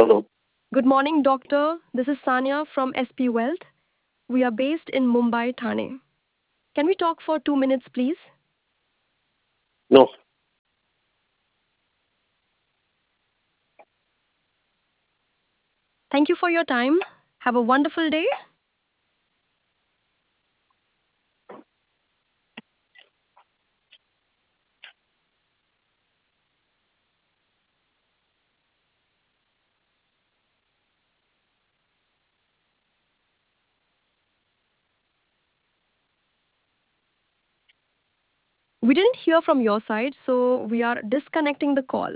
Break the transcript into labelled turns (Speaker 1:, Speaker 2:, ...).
Speaker 1: Good morning, doctor. This is Sanya from SP Wealth. We are based in Mumbai, Thane. Can we talk for 2 minutes, please?
Speaker 2: No,
Speaker 1: Thank you for your time. Have a wonderful day. We didn't hear from your side, so we are disconnecting the call.